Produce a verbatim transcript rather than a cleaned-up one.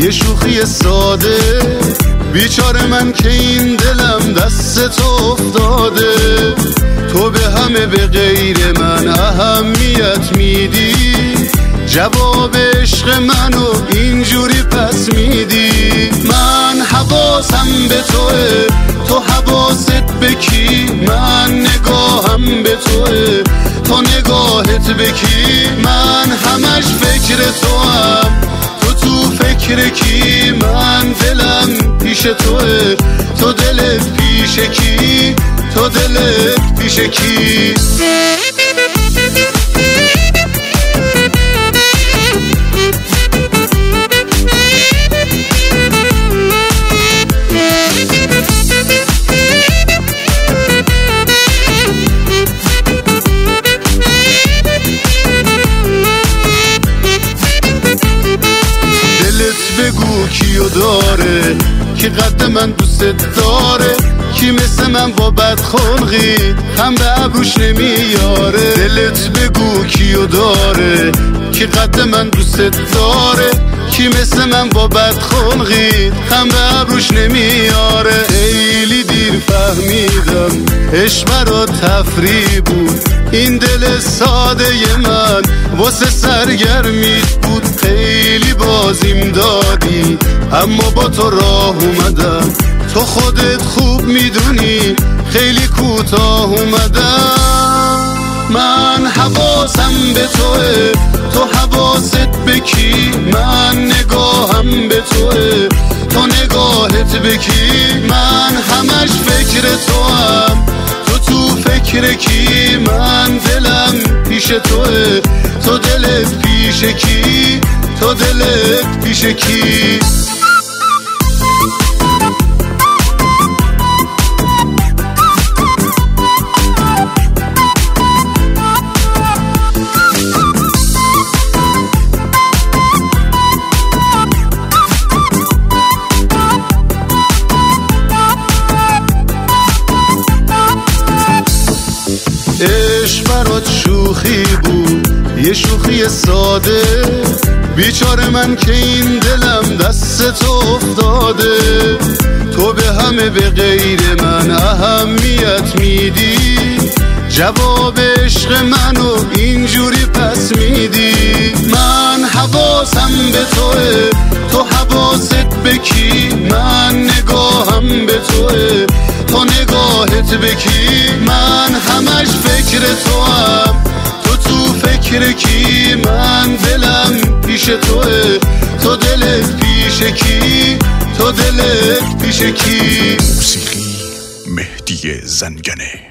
یه شوخی ساده، بیچاره من که این دلم دست تو افتاده. تو به همه به غیر من اهمیت میدی، جواب عشق منو اینجوری پس میدی. من حواسم به توه، تو حواست به کی؟ من نگاهم به توه، تو نگاهت به کی؟ من همش فکر توام، تو تو فکر کی؟ من دلم پیش توه، تو دلت پیش کی؟ تو دلت پیش کی؟ بگو کیو داره که قد من دوست داره، کی مثل من با بدخلقی هم به ابروش نمیاره. دلت بگو کیو داره که قد من دوست داره، کی مثل من با بدخلقی هم به ابروش نمیاره. خیلی دیر فهمیدم عشق برا تفریح بود، این دل ساده من واسه سرگرمیت بود. خیلی بازیم دادی اما با تو راه اومدم، تو خودت خوب میدونی خیلی کوتاه اومدم. من حواسم به توه، تو حواست به کی؟ من نگاهم به توه، تو نگاهت به کی؟ من همش فکر توام، تو تو فکر کی؟ من دلم پیش توه، تو دلت پیش کی؟ تو دلت پیش کی؟ عشق برات شوخی بود، یه شوخی ساده، بیچاره من که این دلم دست تو افتاده. تو به همه به غیر من اهمیت میدی، جواب عشق منو اینجوری پس میدی. من حواسم به توه، تو حواست به کی؟ من نگاهم به توه، تو نگاهت به کی؟ من همش فکر توام، تو تو فکر کی؟ من دلم پیش توه، تو دلت پیش کی؟ تو دلت پیش کی؟ موسیقی مهدی زنگنه.